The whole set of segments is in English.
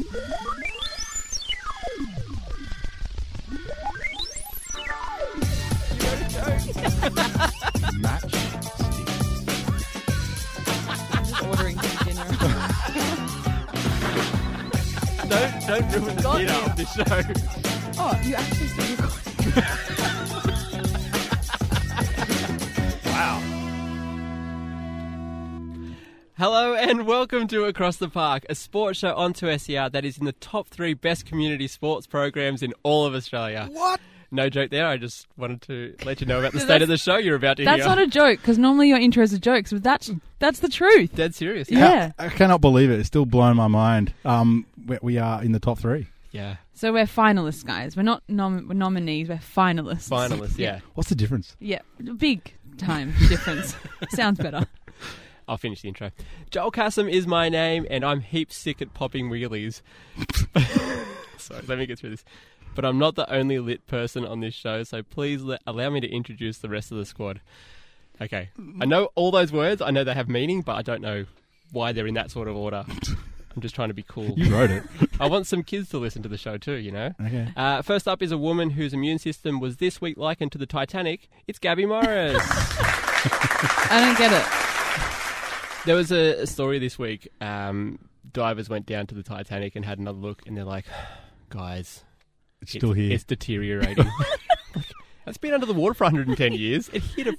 Match. Just ordering dinner. Don't ruin the dinner of this show. Oh, you actually still recording? Wow. Hello and welcome to Across the Park, a sports show on 2SER that is in the top 3 best community sports programs in all of Australia. What? No joke there. I just wanted to let you know about the state of the show you're about to hear. That's not a joke, because normally your intros are jokes, but that's the truth. Dead serious. Yeah. I cannot believe it. It's still blowing my mind. We are in the top 3. Yeah. So we're finalists, guys. We're not we're nominees, we're finalists. Finalists, yeah. What's the difference? Yeah, big time difference. Sounds better. I'll finish the intro. Joel Cassim is my name, and I'm heaps sick at popping wheelies. Sorry, let me get through this. But I'm not the only lit person on this show, so please allow me to introduce the rest of the squad. Okay. I know all those words. I know they have meaning, but I don't know why they're in that sort of order. I'm just trying to be cool. You wrote it. I want some kids to listen to the show too, you know? Okay. First up is a woman whose immune system was this week likened to the Titanic. It's Gabby Morris. I don't get it. There was a story this week. Divers went down to the Titanic and had another look, and they're like, guys... It's still here. It's deteriorating. It's been under the water for 110 years. It hit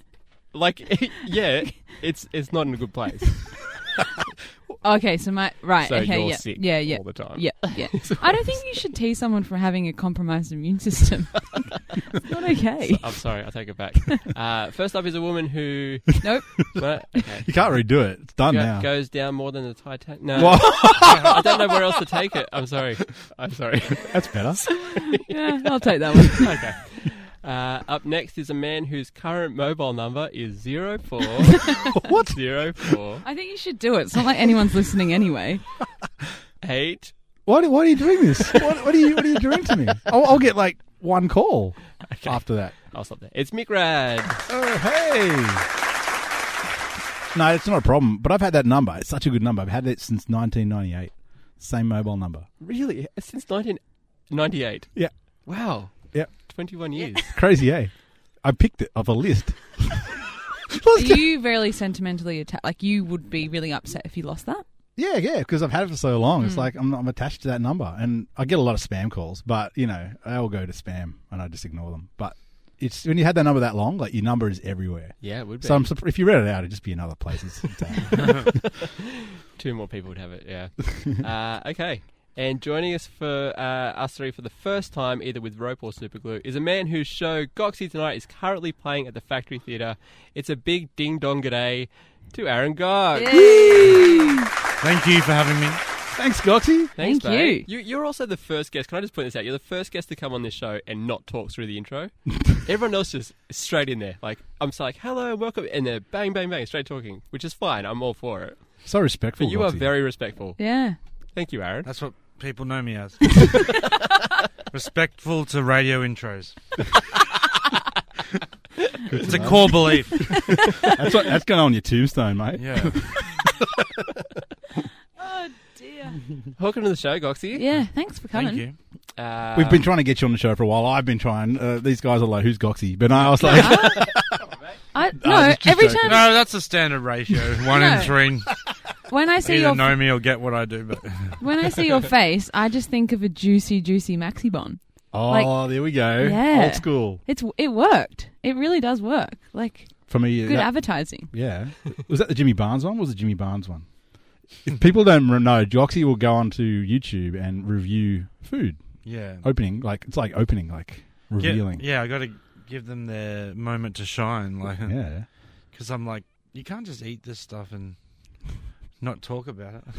it's not in a good place. Okay, so So okay, you're yeah, sick yeah, all the time. yeah. I don't think you should tease someone for having a compromised immune system. It's not okay. I'm sorry, I take it back. First up is a woman who... Nope. What? Okay. You can't redo it. It's done now. Goes down more than the Titanic. No, What? I don't know where else to take it. I'm sorry. That's better. Yeah, I'll take that one. Okay. Up next is a man whose current mobile number is 04. What? 04 I think you should do it. It's not like anyone's listening anyway. 8. Why are you doing this? What are you doing to me? I'll get like one call after that. I'll stop there. It's Mick Rad. Oh, hey. No, it's not a problem. But I've had that number. It's such a good number. I've had it since 1998. Same mobile number. Really? Since 1998? Yeah. Wow. Yeah. 21 years. Crazy, eh? I picked it off a list. Are you very sentimentally attached? Like, you would be really upset if you lost that? Yeah, because I've had it for so long. It's like I'm attached to that number. And I get a lot of spam calls, but, you know, they all go to spam and I just ignore them. But it's when you had that number that long, like, your number is everywhere. Yeah, it would be. So if you read it out, it'd just be in other places. 2 more people would have it, yeah. Okay. And joining us for us 3 for the first time, either with rope or super glue, is a man whose show, Goxie Tonight, is currently playing at the Factory Theatre. It's a big ding-dong g'day to Aaron Gox. Yay! Thank you for having me. Thanks, Goxie. Thanks, Thank mate. You're also the first guest. Can I just point this out? You're the first guest to come on this show and not talk through the intro. Everyone else just straight in there. Like, I'm just like, hello, welcome. And they're bang, bang, bang, straight talking, which is fine. I'm all for it. So respectful, But you Goxie. are very respectful. Yeah. Thank you, Aaron. That's what people know me as. Respectful to radio intros. It's a core belief. That's going on your tombstone, mate. Yeah. Oh, dear. Welcome to the show, Goxie. Yeah, thanks for coming. Thank you. We've been trying to get you on the show for a while. I've been trying. These guys are like, who's Goxie? But I was like... just every joking. time No, that's a standard ratio. 1 in 3. when I see Either your know me or get what I do. But when I see your face, I just think of a juicy Maxi Bon. Oh, there we go. Yeah. Old school. It worked. It really does work. Like, For me, good advertising. Yeah. Was that the Jimmy Barnes one? Was the Jimmy Barnes one? If people don't know, Goxie will go onto YouTube and review food. yeah. Opening, it's like opening, like revealing. Yeah, I got to give them their moment to shine. Like, Yeah. because I'm like, you can't just eat this stuff and not talk about it.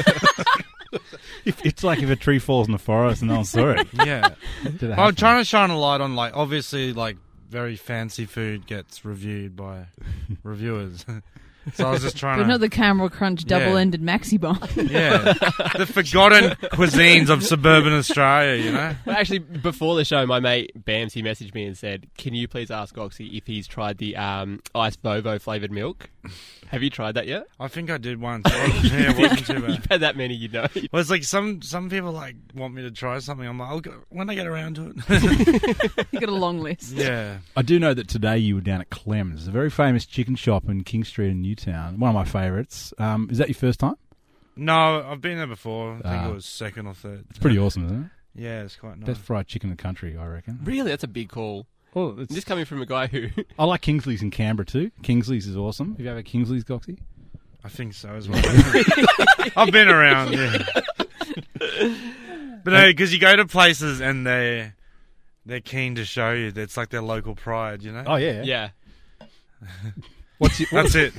It's like if a tree falls in the forest and no one saw it. Yeah. Did it I'm happen? trying to shine a light on, obviously, very fancy food gets reviewed by reviewers. So I was just trying But to... not the Camera Crunch double-ended maxi bomb. Yeah. The forgotten cuisines of suburban Australia, you know? Well, actually, before the show, my mate Bams, he messaged me and said, "Can you please ask Oxy if he's tried the ice Vovo flavoured milk?" Have you tried that yet? I think I did once. Yeah, it wasn't too bad. You've had that many, you know. Well, it's like some people like want me to try something. I'm like, I'll go, when I get around to it. You got a long list. Yeah. I do know that today you were down at Clem's, a very famous chicken shop in King Street in Newtown. One of my favourites. Is that your first time? No, I've been there before. I think Ah. it was second or third. It's pretty awesome, isn't it? Yeah, it's quite nice. Best fried chicken in the country, I reckon. Really, that's a big call. Well, it's, This coming from a guy who... I like Kingsley's in Canberra too. Kingsley's is awesome. Have you ever had Kingsley's, Goxie? I think so as well. I've been around, yeah. But no, because you go to places and they're keen to show you. It's like their local pride, you know? Oh yeah. Yeah. What's your, That's it.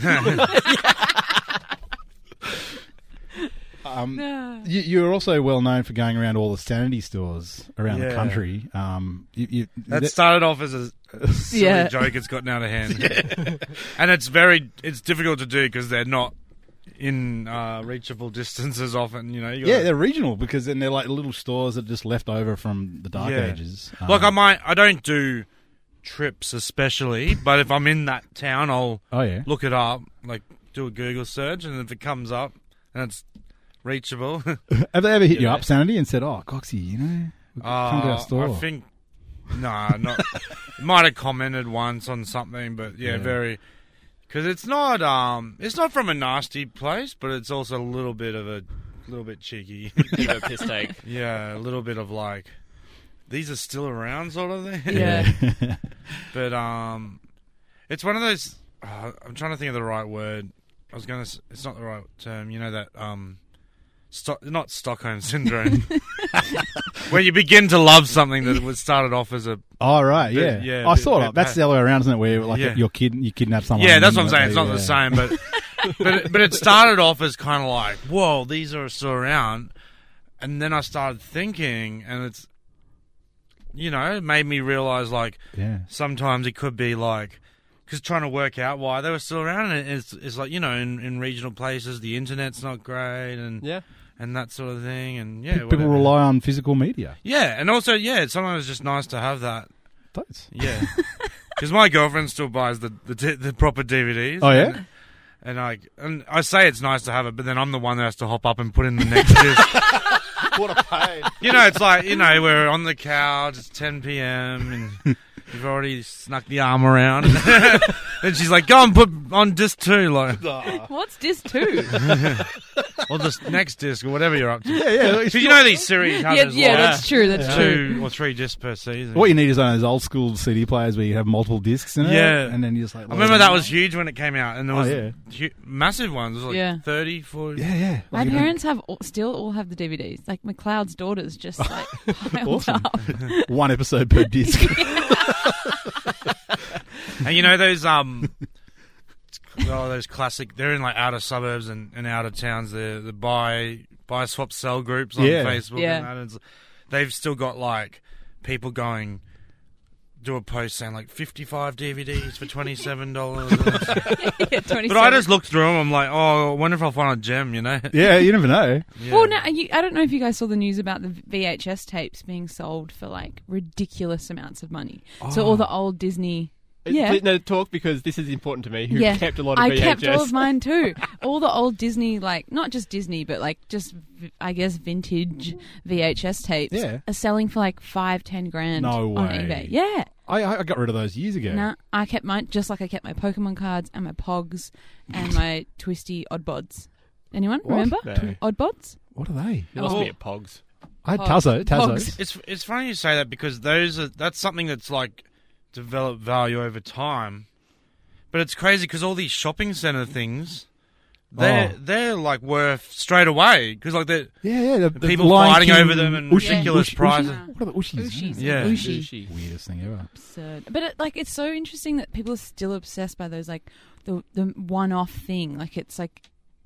You're also well known for going around all the sanity stores around the Yeah. country. That started off as a silly Yeah. joke. It's gotten out of hand. And it's difficult to do because they're not in reachable distances often, you know. You gotta- yeah, they're regional because then they're like little stores that are just left over from the dark Yeah. ages. Like I don't do trips especially, but if I'm in that town, I'll Oh yeah. look it up, like do a Google search, and if it comes up and it's reachable, Have they ever hit you Yeah. up, Sanity, and said, "Oh, Coxie, you know, come to our store"? I think not. Might have commented once on something, but yeah. Very, because it's not from a nasty place, but it's also a little bit cheeky. Bit of a piss take. Yeah, a little bit of like, these are still around sort of thing. Yeah. But it's one of those. I'm trying to think of the right word. I was gonna. It's not the right term. You know that not Stockholm syndrome, where you begin to love something that was started off as a. Oh right, yeah. Bit- yeah, I bit- saw bit it. That's bad. the other way around, isn't it? Where like Yeah. you kidnap someone. Yeah, and that's then what I'm saying. It's not the same, but it started off as kind of like, whoa, these are still around, and then I started thinking, and it's, you know, it made me realize like Yeah. sometimes it could be like, because trying to work out why they were still around, and it's like, you know, in regional places the internet's not great, and Yeah. and that sort of thing, and yeah, People whatever. rely on physical media. Yeah, and also sometimes it's just nice to have that. Those. Yeah, because my girlfriend still buys the proper DVDs. Oh yeah. And I say it's nice to have it, but then I'm the one that has to hop up and put in the next disc. What a pain. You know, it's like, you know, we're on the couch, it's 10 p.m. and you've already snuck the arm around. And she's like, go and put on disc 2, like, What's disc 2? or the next disc, or whatever you're up to. Yeah. Because you know these series have Yeah, as yeah, like that's true. That's true. 2 or 3 discs per season. What you need is one of those old school CD players where you have multiple discs in it. Yeah. And then you just like. I remember that was huge when it came out, and there was Oh, massive ones. It was like Yeah. 30, 40. Yeah. My parents still all have the DVDs. Like McLeod's daughters just like piled Awesome. up. One episode per disc. And you know those those classic. They're in like outer suburbs and outer towns. The buy swap sell groups on Yeah. Facebook. Yeah. And that. And they've still got like people going. Do a post saying like 55 DVDs for $27. Yeah, 27. But I just looked through them. I'm like, oh, I wonder if I'll find a gem. You know? Yeah, you never know. Yeah. Well, now, I don't know if you guys saw the news about the VHS tapes being sold for like ridiculous amounts of money. So all the old Disney. Yeah. No, talk, because this is important to me, who Yeah. kept a lot of I VHS. kept all of mine too. All the old Disney, like, not just Disney, but like just, I guess, vintage VHS tapes Yeah. are selling for like $5-10 grand No on way. eBay. Yeah. I got rid of those years ago. Nah, I kept mine just like I kept my Pokemon cards and my Pogs and my Twisty Oddbods. Anyone What? remember? No. Oddbods? What are they? It must Oh. be at Pogs. I had Pogs. Tazos. It's funny you say that because that's something that's like developed value over time. But it's crazy because all these shopping centre things, they're like worth straight away because like the Yeah. The people Lion fighting King, over them and Ushi, ridiculous Ushi, prices. What are the Ushis? Ushis. Yeah. Ushi. Weirdest thing ever. Absurd. But it's so interesting that people are still obsessed by those, like, the one-off thing. Like, it's like,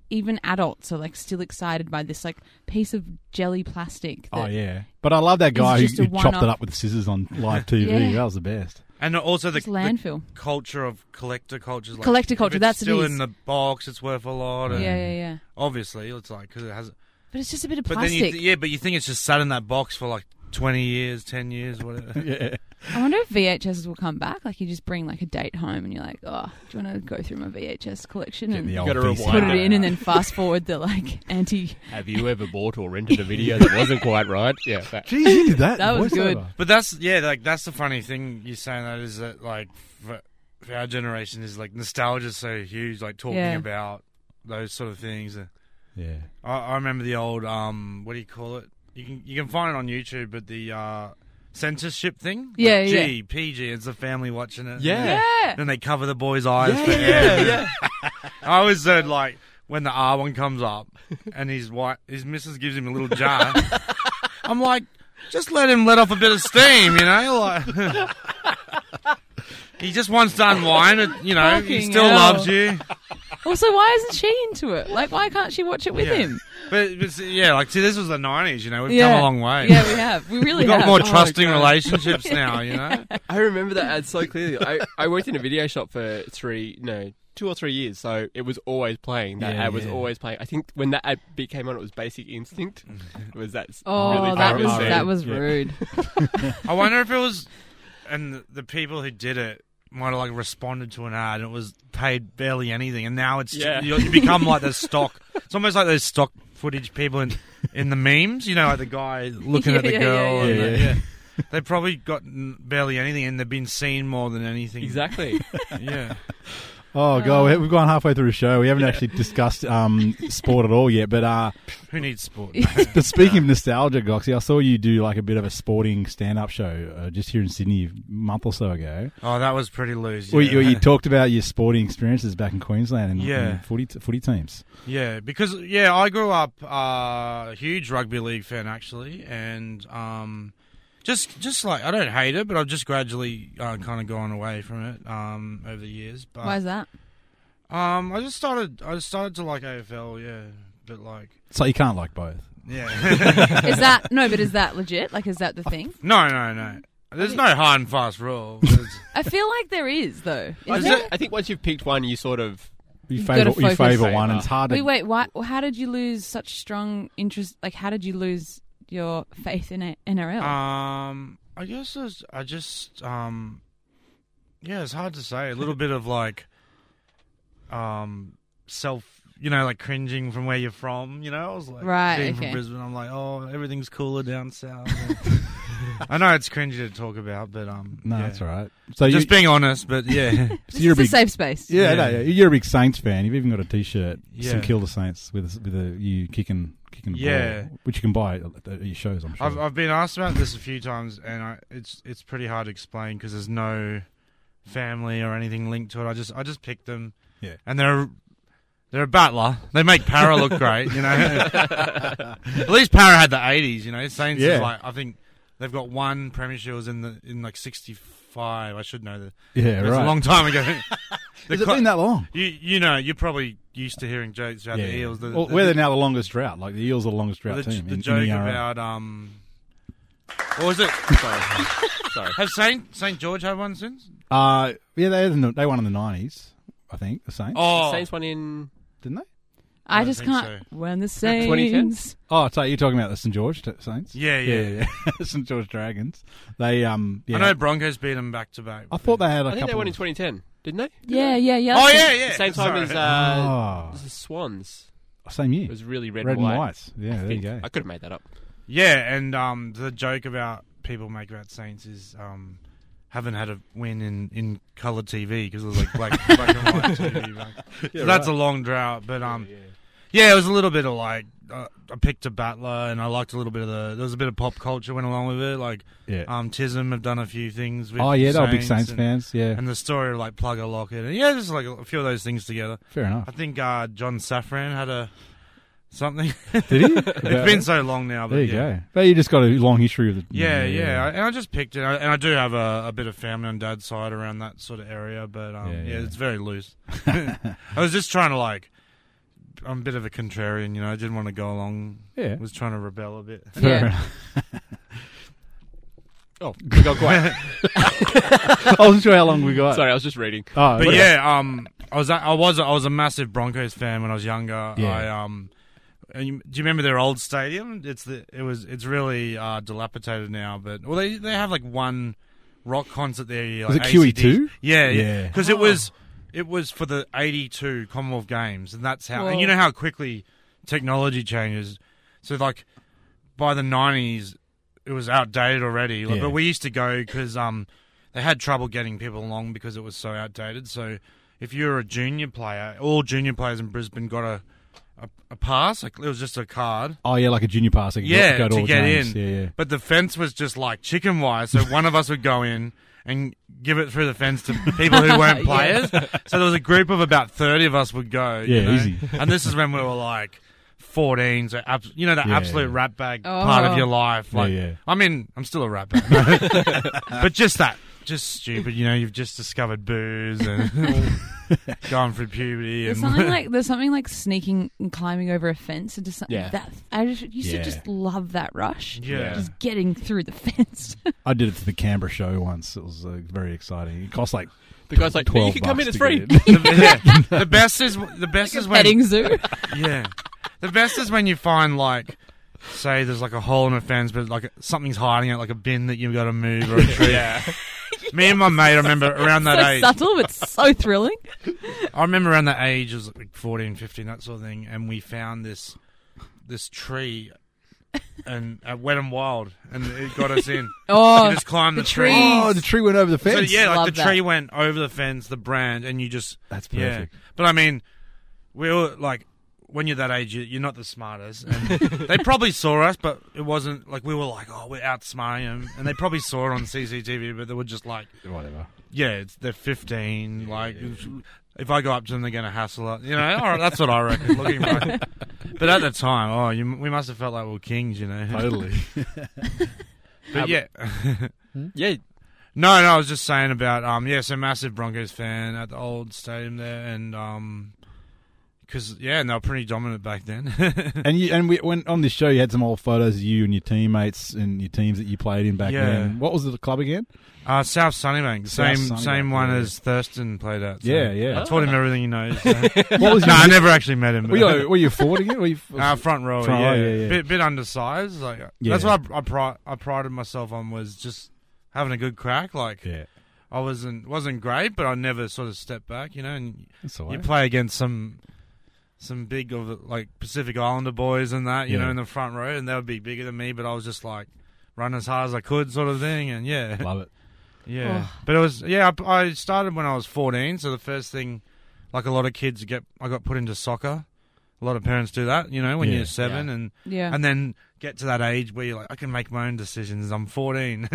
even adults are like still excited by this like piece of jelly plastic. Oh that- yeah, but I love that guy just who a chopped it one-off. up with scissors on live TV. Yeah. That was the best. And also It's the landfill. culture of collector culture. Like, Collector if culture, it's that's what it still is. in the box. It's worth a lot. And Yeah. Obviously, it's like because it has. But it's just a bit of But then plastic. but you think it's just sat in that box for like 20 years, 10 years, whatever. Yeah. I wonder if VHSs will come back. Like you just bring like a date home and you're like, oh, do you want to go through my VHS collection Get and the old gotta VCR. rewind put it in and out. then fast forward the like anti. Have you ever bought or rented a video that wasn't quite right? Yeah. Geez, you did that. That was good. Voiceover. But that's that's the funny thing you're saying that is that like for our generation is like nostalgia is so huge, like talking Yeah. about those sort of things. Yeah. I remember the old what do you call it? You can find it on YouTube, but the censorship thing. Yeah, like, yeah. G, PG. It's the family watching it. Yeah. Yeah. Then they cover the boy's eyes. Yeah, for yeah. I always said like when the R one comes up and his missus gives him a little jar. I'm like, just let him let off a bit of steam, you know. Like he just wants to unwind. He Fucking still hell. loves you. Also, why isn't she into it? Like, why can't she watch it with Yeah. him? But yeah, like see, this was the '90s. You know, we've Yeah. come a long way. Yeah, we have. We really We've got have. more Oh, trusting God. relationships now. You know. I remember that ad so clearly. I worked in a video shop for 2 or 3 years, so it was always playing. That Yeah, ad was yeah. always playing. I think when that ad came on, it was Basic Instinct. It was that Oh, really that famous was scene. that was Yeah. rude. I wonder if it was, and the people who did it might have like responded to an ad and it was paid barely anything, and now it's Yeah. you become like the stock. It's almost like those stock footage people in the memes. You know, like the guy looking at the Yeah, girl. yeah, and yeah. They've probably got barely anything, and they've been seen more than anything. Exactly. Yeah. Oh god, we've gone halfway through the show. We haven't actually discussed sport at all yet. But Who needs sport? but speaking of nostalgia, Goxie, I saw you do like a bit of a sporting stand-up show just here in Sydney a month or so ago. Oh, that was pretty loose. Where Yeah. you talked about your sporting experiences back in Queensland and, Yeah. and footy teams. Yeah, because I grew up a huge rugby league fan actually, and just like I don't hate it, but I've just gradually kind of gone away from it over the years. But Why is that? I just started to like AFL, yeah, but like So you can't like both. yeah, Is that no? But is that legit? Like, is that the thing? no. There's no hard and fast rule. But it's- I feel like there is though. I Is think, there? I think once you've picked one, you sort of You You've gotta focus. favour one, and it's hard to. Wait. Why? How did you lose such strong interest? Like, how did you lose your faith in NRL? I guess it's it's hard to say. A little bit of like self, like cringing from where you're from. I was like, Right, being okay. from Brisbane, I'm like, oh, everything's cooler down south. I know it's cringy to talk about, but No, yeah. that's all right. So Just being honest, but yeah, so you're a it's a big, safe space. yeah, Yeah. no, you're a big Saints fan. You've even got a T-shirt, Yeah. some Kill the Saints with you kicking the Yeah. ball, which you can buy at your shows. I'm sure. I've been asked about this a few times, and it's pretty hard to explain because there's no family or anything linked to it. I just picked them, Yeah. and they're a battler. They make Para look great, At least Para had the 80s, Saints Yeah. is like I think they've got one premiership was in like 65. I should know that. yeah, It was right. a long time ago. Has it been that long? You're probably used to hearing jokes about the Eels. Well, we're now the longest drought. Like the Eels are the longest drought team. the in joke the ERL. about what was it? sorry. Have St George had one since? Yeah, they won in the 90s, I think. The Saints, Oh, Saints won in. didn't they? I don't just think can't. When the 2010? Saints. Oh, so you're talking about the St George Saints? yeah. St George Dragons. They yeah. I know Broncos beat them back to back. I thought they had a I think couple. they won in of- 2010, didn't they? Yeah. Oh yeah. Same time as Oh, the Swans. same year. It was really red, Red and white. whites. Yeah, I there you think. go. I could have made that up. Yeah, and the joke about people make about Saints is haven't had a win in colour TV because it was like black and white TV. So that's a long drought, but yeah, it was a little bit of like I picked a battler and I liked a little bit of there was a bit of pop culture went along with it. Like Yeah. Tism have done a few things. With Oh yeah, they were big Saints and, fans. Yeah, and the story of like Plugger Lockett and just like a few of those things together. fair enough. I think John Safran had something. Did he? It's been so long now. But There you yeah. go. But you just got a long history of it. Yeah. And I just picked it, and I do have a bit of family on Dad's side around that sort of area, but Yeah. it's very loose. I was just trying to like I'm a bit of a contrarian, you know. I didn't want to go along. Yeah. Was trying to rebel a bit. Fair Yeah. enough. Oh, we got quiet. I wasn't sure how long we got. Sorry, I was just reading. Oh, But okay. yeah, I was a massive Broncos fan when I was younger. Yeah. Do you remember their old stadium? It's really dilapidated now, but they have like one rock concert there. Was Like it QE2? Yeah, Yeah. because it was for the '82 Commonwealth Games, and that's how. Whoa. And you know how quickly technology changes. So like by the '90s, it was outdated already. Like, Yeah. But we used to go because they had trouble getting people along because it was so outdated. So if you're a junior player, all junior players in Brisbane got a pass. Like, it was just a card. Oh, yeah, like a junior pass. Like Yeah, go to to all get games. in. Yeah, yeah. But the fence was just like chicken wire. So one of us would go in and give it through the fence to people who weren't players. So there was a group of about 30 of us would go. you Yeah, know? easy. And this is when we were like 14. So, you know, the Yeah, absolute yeah. rat bag Oh. part of your life. Like, yeah. I mean, I'm still a rat bag. But just stupid. You know, you've just discovered booze and going through puberty. There's And something like sneaking and climbing over a fence into something. Yeah. That I used to Yeah. just love that rush. Yeah. Just getting through the fence. I did it to the Canberra show once. It was very exciting. It cost like The guy's like, $12 you can come in, it's to free. get in. the best is when Petting zoo. yeah, the best is when you find like, say, there's like a hole in a fence, but like something's hiding it, like a bin that you've got to move or a tree. Yeah. Me and my mate, I remember around that So age. subtle but so thrilling. I remember around that age, it was like 14, 15, that sort of thing, and we found this tree and at Wet and Wild, and it got us in. Oh, You just climbed the the tree. trees. Oh, the tree went over the So fence. yeah, like Love the that. tree went over the fence, the brand, and you just That's yeah. perfect. But I mean, we were like, when you're that age, you're not the smartest. And they probably saw us, but it wasn't like we were like, oh, we're outsmarting them, and they probably saw it on CCTV, but they were just like, Whatever. yeah, they're 15. Like, if I go up to them, they're going to hassle us. You know, all right, that's what I reckon. Looking back. But at the time, we must have felt like we were kings, you know. Totally. But yeah. Yeah. No, I was just saying about so massive Broncos fan at the old stadium there, and because they were pretty dominant back then. And we went on this show. You had some old photos of you and your teammates and your teams that you played in back Yeah. then. What was the club again? South Sunnybank, South same Sunnybank, one yeah. as Thurston played at. So Yeah, yeah. I taught him everything he knows. So. What was No, your- I never actually met him. Were you forward again? Were you, Front row, Front row, yeah. Bit undersized. Like Yeah. that's what I prided myself on, was just having a good crack. Like yeah. I wasn't great, but I never sort of stepped back, you know. And That's all you right. play against some big of like Pacific Islander boys and that, you Yeah. know, in the front row, and they would be bigger than me, but I was just like run as hard as I could, sort of thing, and yeah, Love it. yeah. But it was I started when I was 14, so the first thing, like a lot of kids I got put into soccer. A lot of parents do that, you know, when Yeah. you're 7 Yeah. and then get to that age where you're like, I can make my own decisions. I'm 14.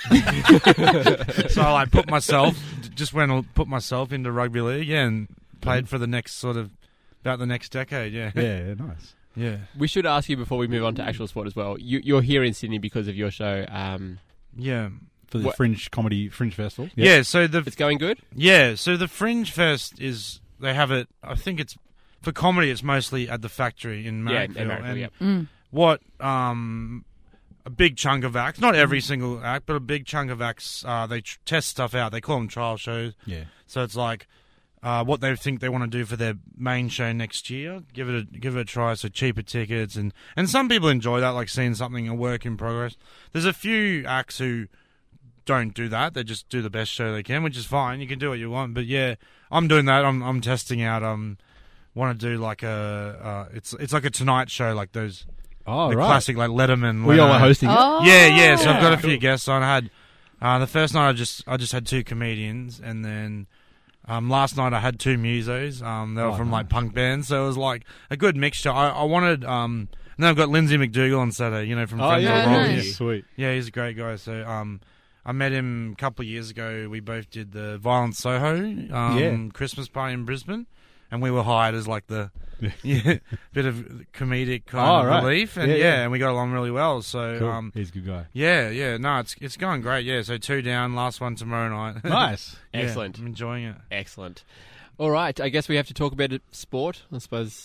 So I like put myself into rugby league, and played for the next about the next decade, yeah. Yeah, nice. Yeah. We should ask you before we move on to actual sport as well. You're here in Sydney because of your show. Yeah. For the What- Fringe Festival. Yeah, so It's going good? the Fringe Fest they have it, I think it's, for comedy, it's mostly at the Factory in Marrickville. Yeah, in Marrickville, and yep. what a big chunk of acts, not every single act, but a big chunk of acts, they test stuff out. They call them trial shows. Yeah. So it's like what they think they want to do for their main show next year. Give it a try. So cheaper tickets, and some people enjoy that, like seeing something, a work in progress. There's a few acts who don't do that. They just do the best show they can, which is fine. You can do what you want. But yeah, I'm doing that. I'm testing out. Want to do like it's like a Tonight Show, like those Oh, the right. classic like Letterman. We all Leno. were hosting it. Oh. Yeah. So I've got a Cool. few guests on. I had the first night I just had 2 comedians, and then last night I had 2 musos. They were from like punk bands, so it was like a good mixture. I wanted and then I've got Lindsay McDougall on Saturday. You know, from Oh, Friends yeah, of the Rock. nice. Sweet. Yeah, he's a great guy. So I met him a couple of years ago. We both did the Violent Soho Christmas party in Brisbane, and we were hired as like the bit of comedic kind of relief, and and we got along really well. So Cool. He's a good guy. no, it's going great. Yeah, so 2 down, last one tomorrow night. Nice. Yeah, Excellent. I'm enjoying it. Excellent. All right, I guess we have to talk about sport, I suppose.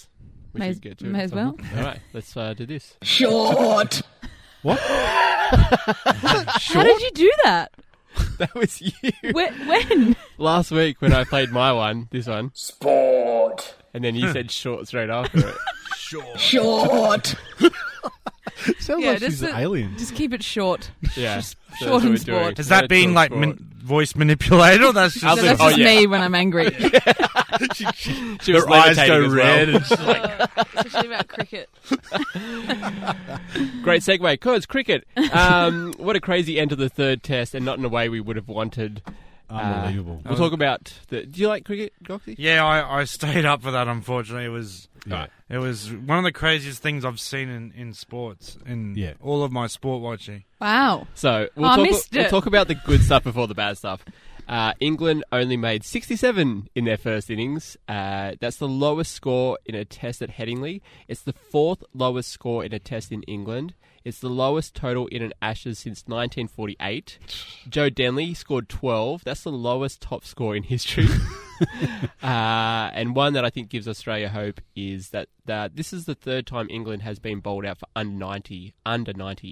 we May should get to may it. as well. All right, let's do this. Short. What? How did you do that? That was you. When? Last week when I played my one, this one, Sport. and then you said short straight after it. Short. Sounds Yeah, like she's an alien. Just keep it short. Yeah. Short that's what and we're sport. doing. Has that Yeah, been short like sport. voice manipulated? Or that's just I'll So do- that's oh, just yeah. me when I'm angry. She was Her eyes levitating go as well. red. And she's like, Especially about cricket. Great segue, because cricket. What a crazy end to the third test, and not in a way we would have wanted. Unbelievable. We'll talk about the. Do you like cricket, Goxie? yeah, I stayed up for that. Unfortunately, it was Right. it was one of the craziest things I've seen in sports in Yeah. all of my sport watching. Wow. So I missed we'll it. talk about the good stuff before the bad stuff. England only made 67 in their first innings. That's the lowest score in a test at Headingley. It's the fourth lowest score in a test in England. It's the lowest total in an Ashes since 1948. Joe Denley scored 12. That's the lowest top score in history. And one that I think gives Australia hope is that this is the third time England has been bowled out for under 90 in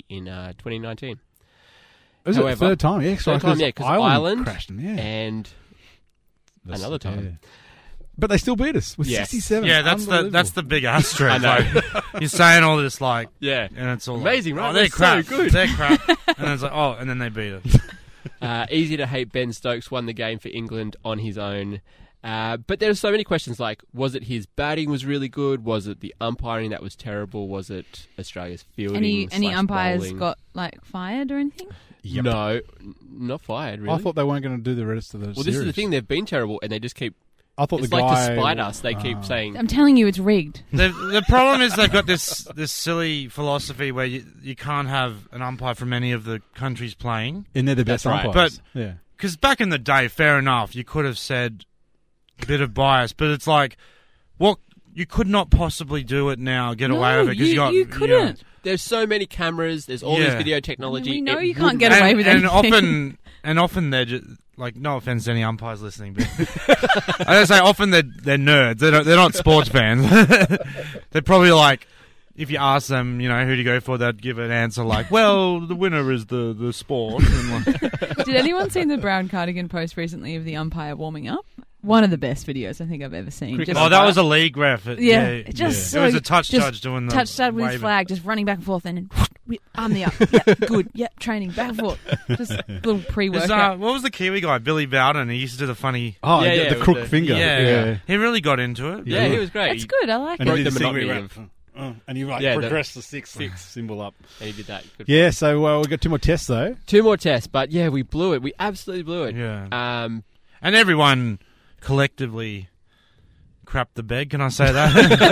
2019. Is it the However, third time? Yeah, Third time, yeah, because Ireland crashed them. Yeah, and another time. yeah. But they still beat us with Yes. 67. Yeah, that's the big asterisk. I know. Like, you're saying all this like, Yeah. and it's all Amazing, like, right? Oh, they're That's so crap. good. They're crap. And then it's like, oh, and then they beat us. Easy to hate Ben Stokes won the game for England on his own. But there's so many questions like, was it his batting was really good? Was it the umpiring that was terrible? Was it Australia's fielding? Any umpires bowling? got like fired or anything? Yep. No, not fired, really. I thought they weren't going to do the rest of the well, series. this is the thing. They've been terrible, and they just keep... I thought It's the like guy to spite us. They keep saying... I'm telling you, it's rigged. The problem is they've got this silly philosophy where you can't have an umpire from any of the countries playing. and they're the best That's right. umpires. Yeah. Because back in the day, fair enough, you could have said a bit of bias, but it's like, what you could not possibly do it now, get away with it. Cause you couldn't. There's so many cameras. There's all this Yeah. video technology. We know it you can't wouldn't- get away with and anything. often they're just like, no offense to any umpires listening, but I gotta say, often they're nerds. They're not sports fans. They're probably like, if you ask them, you know, who do you go for, they'd give an answer like, well, the winner is the sport. And like, Did anyone see the Brown Cardigan post recently of the umpire warming up? One of the best videos I think I've ever seen. Cricket Just, oh, that was a league ref. yeah, just it was a touch just judge doing the touchdown with his waving. flag, just running back and forth, and then arm the up. Yeah, good. Yeah, training back and forth. Just a little Is, pre-workout. what was the Kiwi guy, Billy Bowden? He used to do the funny. Oh, Yeah, yeah, yeah, the with crook the- finger. Yeah, he really got into it. Yeah, he was great. That's good. I like And it. he Broke did the the thing where he monotony went, and you like Yeah, progress the six symbol up. And he did that. Good. Yeah, so we got two more tests though. Two more tests, but yeah, we blew it. We absolutely blew it. Yeah. And everyone collectively crapped the bed. Can I say that?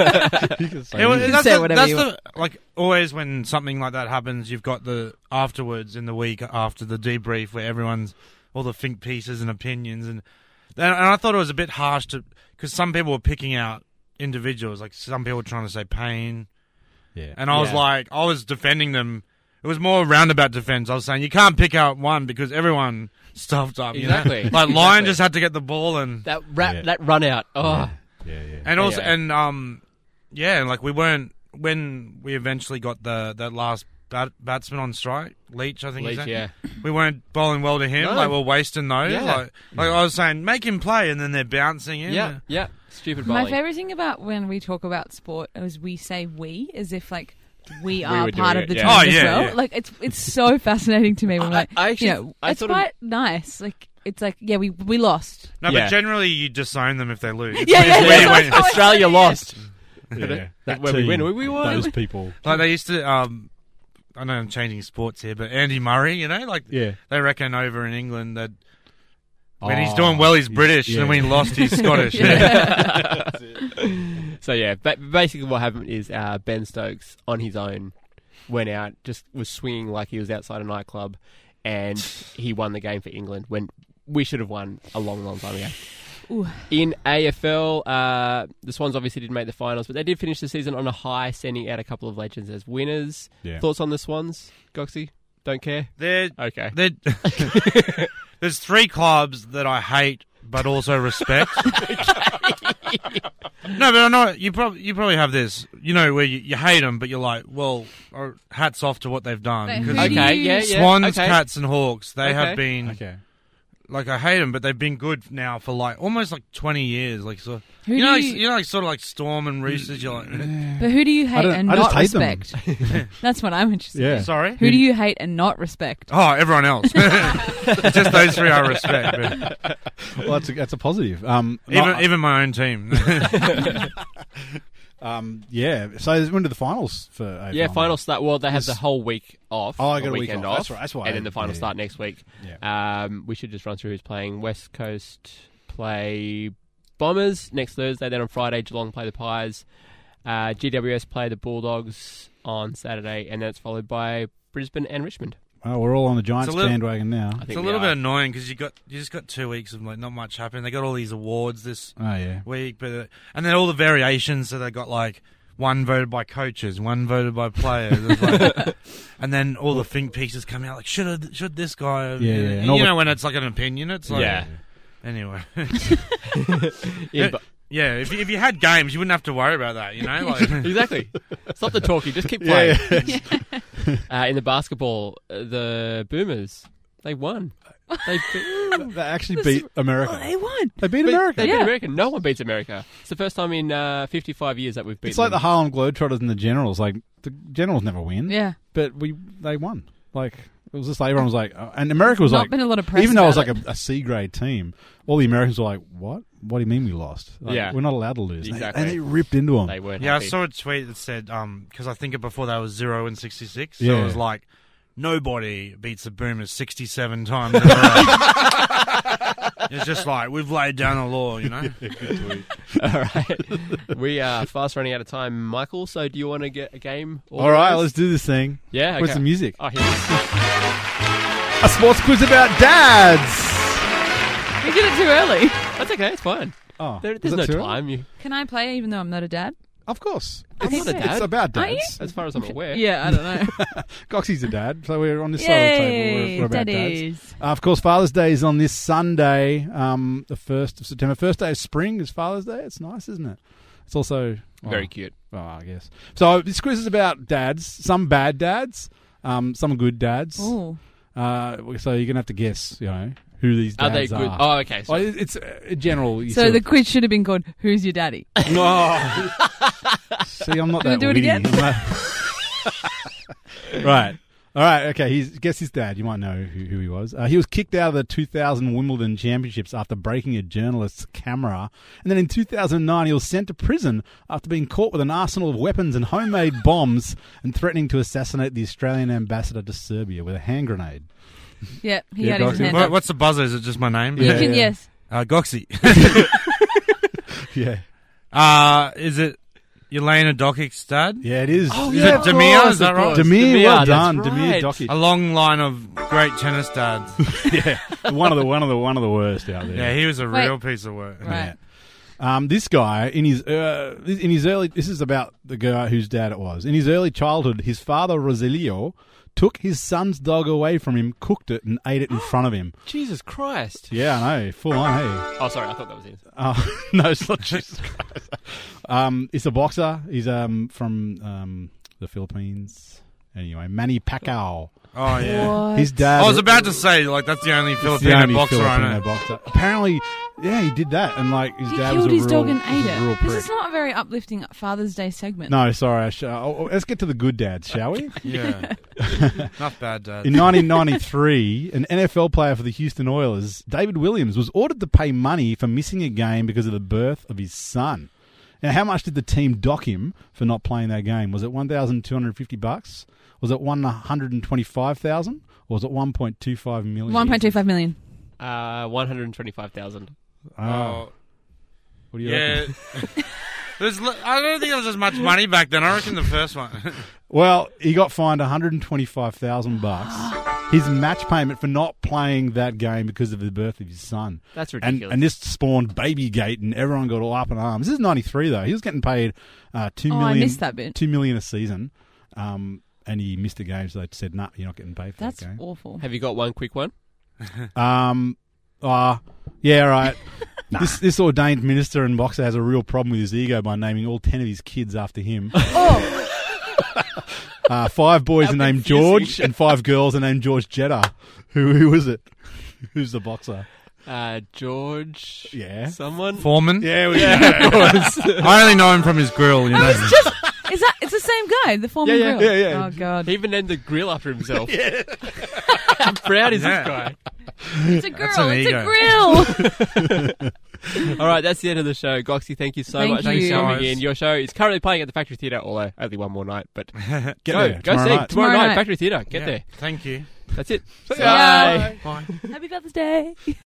can say whatever you want. Like always when something like that happens, you've got the afterwards in the week after the debrief where everyone's all the think pieces and opinions and I thought it was a bit harsh because some people were picking out individuals, like some people were trying to say Payne, Yeah. and I was Yeah. like, I was defending them. It was more roundabout defense. I was saying you can't pick out one because everyone stuffed up. Exactly. You know? Like Lyon Exactly. just had to get the ball and That Yeah. that run out. Oh, Yeah. and also Yeah. and yeah, like we weren't when we eventually got that last batsman on strike, Leach, I think. Leach, his name. yeah. We weren't bowling well to him. No. Like we're wasting those. Yeah. Like I was saying, make him play, and then they're bouncing in. Yeah, yeah. Stupid My bowling. favorite thing about when we talk about sport is we say we as if like we were are doing part it, of the yeah. team Oh, as yeah, well. yeah. Like it's so fascinating to me when like I actually, you know I it's sort of, quite nice. Like it's like yeah we lost. No, Yeah. but generally you disown them if they lose. Yeah, yeah, It's that's weird what when- I was Australia lost. Yeah. That when we win, we won. Those people. Like they used to. I know I'm changing sports here, but Andy Murray, you know, like Yeah. they reckon over in England that when he's Oh, doing well, he's British, yeah. and when he lost, he's Scottish. Yeah. So yeah, basically what happened is Ben Stokes on his own went out, just was swinging like he was outside a nightclub, and he won the game for England when we should have won a long, long time ago. Ooh. In AFL, the Swans obviously didn't make the finals, but they did finish the season on a high, sending out a couple of legends as winners. Yeah. Thoughts on the Swans, Goxie? Don't care? They're, Okay. there's three clubs that I hate but also respect. No, but I know you probably have this. You know, where you hate them, but you're like, well, hats off to what they've done. But 'Cause who do Okay, you- yeah. Swans, okay. cats, and hawks. They Okay. have been Okay. like I hate them, but they've been good now for like almost like 20 years. Like so, Who you do know, you- like sort of like Storm and Roosters. You're like, But who do you hate and I not just hate them. respect? That's what I'm interested Yeah. in. sorry. Who do you hate and not respect? Oh, everyone else. Just those three I respect. But Well, that's a positive. even my own team. Yeah. So when did the finals for AFL? Yeah, final start. Well, they have This- the whole week off. Oh, I got the a week weekend off. That's right, that's why And then the final yeah. start next week. Yeah. We should just run through who's playing. West Coast play Bombers next Thursday. Then on Friday, Geelong play the Pies. GWS play the Bulldogs on Saturday, and then it's followed by Brisbane and Richmond. Oh, we're all on the Giants It's a little- bandwagon now. I think It's a we little are. bit annoying because you just got 2 weeks of like not much happening. They got all these awards this Oh yeah. week, but and then all the variations. So they got like one voted by coaches, one voted by players, It's like- and then all the think pieces come out like should this guy? Have, Yeah, yeah. And And all you the- know when it's like an opinion, it's like Yeah. Anyway, Yeah, but- yeah. If you had games, you wouldn't have to worry about that. You know, like exactly. Stop the talking. Just keep playing. Yeah. In the basketball, the Boomers, they won. They They actually beat America. They won. They beat America. They beat Yeah. America. No one beats America. It's the first time in 55 years that we've beaten It's like them. the Harlem Globetrotters and the Generals. Like the Generals never win, Yeah. but they won. Like it was just like everyone was like, and America was Not like, been a lot of press even though it was about like a C grade team, all the Americans were like, "What? What do you mean we lost? Like, Yeah. we're not allowed to lose." Exactly. And they ripped into them. They weren't yeah. I happy. saw a tweet that said because I think before that was 0-66, so Yeah. it was like nobody beats the Boomers 67 times in a row. It's just like we've laid down the law, you know. All right. We are fast running out of time, Michael, so do you want to get a game? All right, let's do this thing. Yeah, okay. Where's the music? Oh, here it is. A sports quiz about dads. We did it too early. That's okay, it's fine. Oh, There's was no that too early? time. You, Can I play even though I'm not a dad? Of course. I'm not a dad. It's about Are you? dads. as far as I'm aware. Yeah, I don't know. Goxie's a dad, so we're on this side of the table. Yay, We're about dads. daddies. Of course, Father's Day is on this Sunday, the 1st of September. First day of spring is Father's Day. It's nice, isn't it? It's also... Very cute. I guess. So this quiz is about dads. Some bad dads, some good dads. Oh, So you're going to have to guess, who these Are dads they good? are. Oh, okay. So, It's general. you so sort the of- quiz should have been called "Who's Your Daddy?" No. See, I'm not Do we that do it witty. again? I'm not- Right. All right. Okay. Guess his dad. You might know who he was. He was kicked out of the 2000 Wimbledon Championships after breaking a journalist's camera, and then in 2009 he was sent to prison after being caught with an arsenal of weapons and homemade bombs and threatening to assassinate the Australian ambassador to Serbia with a hand grenade. Yeah, he Yeah, had his Goxie. hand up. What's the buzzer? Is it just my name? Yeah. You can, yes. Goxie. Yeah. Is it Elena Dokic's dad? Yeah, it is. Oh, Is yeah, it of Demir? course, Is that of right? course. Demir, Demir, well that's done, right. Demir Dokic. A long line of great tennis dads. Yeah, one of the worst out there. Yeah, he was a Wait. real piece of work. Right. This guy in his early. This is about the guy whose dad it was. In his early childhood, his father Rosilio took his son's dog away from him, cooked it, and ate it in front of him. Jesus Christ. Yeah, I know, full on. Hey, Oh, sorry, I thought that was it. no, it's not Jesus Christ. He's a boxer. He's from the Philippines. Anyway, Manny Pacquiao. Oh yeah. What? His dad. I was about to say like that's the only It's the Filipino only boxer I Filipino know. boxer. Apparently, yeah, he did that, and like his He dad was killed a his real, dog and ate a real it. This prick. is not a very uplifting Father's Day segment. No, sorry. Let's get to the good dads, shall we? Yeah. Not bad, Dad. In 1993, an NFL player for the Houston Oilers, David Williams, was ordered to pay money for missing a game because of the birth of his son. Now, how much did the team dock him for not playing that game? Was it $1,250? Was it $125,000? Or was it $1.25 million? 1.25 million. 125,000. Oh, what do you yeah. reckon? I don't think there was as much money back then. I reckon the first one. Well, he got fined $125,000. His match payment for not playing that game because of the birth of his son. That's And, ridiculous. and this spawned Babygate, and everyone got all up in arms. This is 93, though. He was getting paid $2 Oh, million, I missed that bit. $2 million a season, and he missed a game, so they said, nah, you're not getting paid for That's that game. awful. Have you got one quick one? Yeah, right. This ordained minister and boxer has a real problem with his ego by naming all 10 of his kids after him. Oh, 5 boys How are named confusing. George, and 5 girls are named George Jetta. Who is it? Who's the boxer? George. Yeah. Someone. Foreman. Yeah, Yeah, of course. I only know him from his grill. You know. it's the same guy, the Foreman Yeah, grill. yeah. Oh God, He even named the grill after himself. How proud is Yeah. this guy? it's a That's girl. an It's ego. a grill. All right, that's the end of the show. Goxie, thank you so Thank much for you. coming Guys. in. Your show is currently playing at the Factory Theatre, although only one more night. But Get go there see tomorrow night. tomorrow night, night. Factory Theatre. Get Yeah. there. Thank you. That's it. ya. Bye. Happy Father's Day.